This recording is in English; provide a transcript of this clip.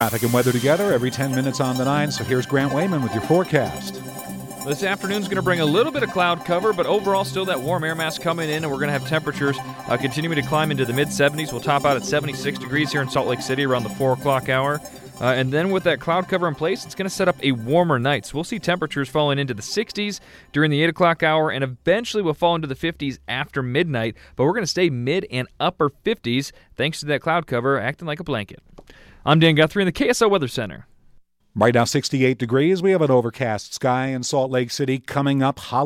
Traffic and weather together every 10 minutes on the 9. So here's Grant Wayman with your forecast. This afternoon's going to bring a little bit of cloud cover, but overall still that warm air mass coming in, and we're going to have temperatures continuing to climb into the mid-70s. We'll top out at 76 degrees here in Salt Lake City around the 4 o'clock hour. And then with that cloud cover in place, it's going to set up a warmer night. So we'll see temperatures falling into the 60s during the 8 o'clock hour, and eventually we'll fall into the 50s after midnight. But we're going to stay mid and upper 50s thanks to that cloud cover acting like a blanket. I'm Dan Guthrie in the KSL Weather Center. Right now, 68 degrees. We have an overcast sky in Salt Lake City. Coming up,